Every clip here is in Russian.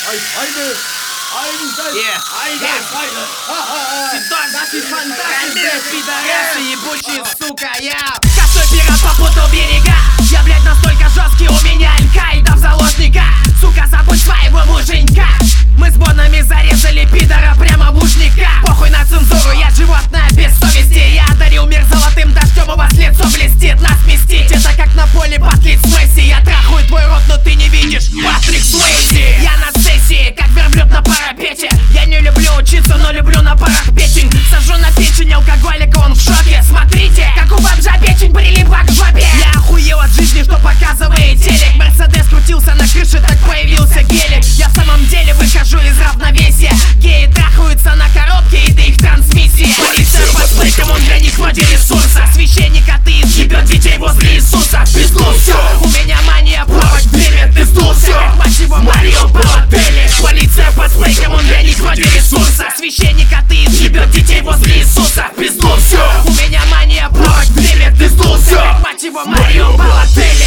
Пидорасы, ебучие, сука, я косой пират попутал берега. Я, блядь, настолько жесткий, у меня Аль-Каида в заложниках. Сука, забудь своего муженька. Мы с бонами зарезали пидора прямо в ушниках. Похуй на цензуру, я животное без совести. Я одарил мир золотым дождем, у вас лицо блестит. Нас местить, это как на поле батлит с Месси. Я трахаю твой рот, но ты не видишь Патрик Суэйзи. Я на сессии, как верблюд на парапете. Я не люблю учиться, но люблю на парах печень. Сажу на печень алкоголика, он в шоке. Смотрите, как у бомжа печень прилипла к жопе. Я охуел от жизни, что показывает телек. Мерседес крутился на крыше, так появился гелик. Я в самом деле выхожу из равновесия. Геи трахаются на коробке, и ты их трансмиссия. Полиция под стейком, он для них вроде ресурса. Священник атеист ебет детей возле Иисуса. Пизду все, у меня мания плавать в дыме. Ты сдулся, как мать его Марио Балотелли. Полиция под стейком, он для них вроде ресурса. Священник атеист ебет детей возле Иисуса. Пизду все, у меня мания плавать в дыме. Ты сдулся, как мать его Марио Балотелли.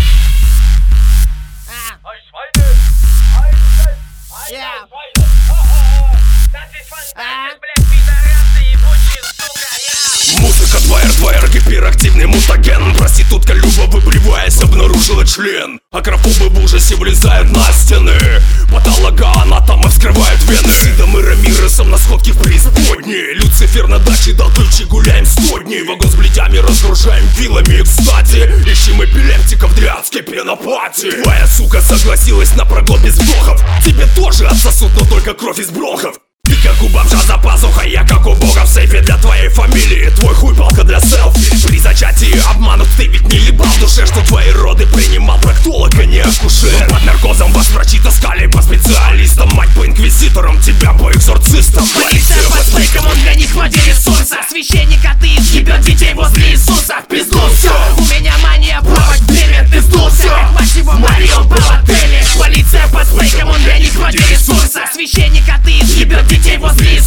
Музыка твоер, гиперактивный мутаген. Проститутка Люба, выбриваясь, обнаружила член. Акрофобы в ужасе влезают на стены. Патологоанатомы вскрывают вены. Сидом и Рамиресом на сходке в преисподней. Люцифер на даче дал ключи, гуляем 100 дней. Вагон с блядями разгружаем вилами. Кстати, ищем эпилептиков для адской пенопати. Твоя сука согласилась на проглот без вдохов. Тебе тоже отсосут, но только кровь из бронхов. Ты как у бомжа за пазухой, я как у бога в сейфе для твоей фамилии. Твой хуй палка для селфи. При зачатии обманут, ты ведь не ебал в душе, что твои роды принимал проктолог, а не акушер. Под наркозом вас врачи таскали по специалистам. Мать по инквизиторам, тебя по экзорцистам. Полиция под стейком, он для них вроде ресурса. Священник атеист ебет детей возле Иисуса. Пизду все, у меня мания плавать в дыме. Ты сдулся, как мать его Марио Балотелли. Полиция под стейком, он для них вроде ресурса. Священник атеист ебет детей возле Иисуса.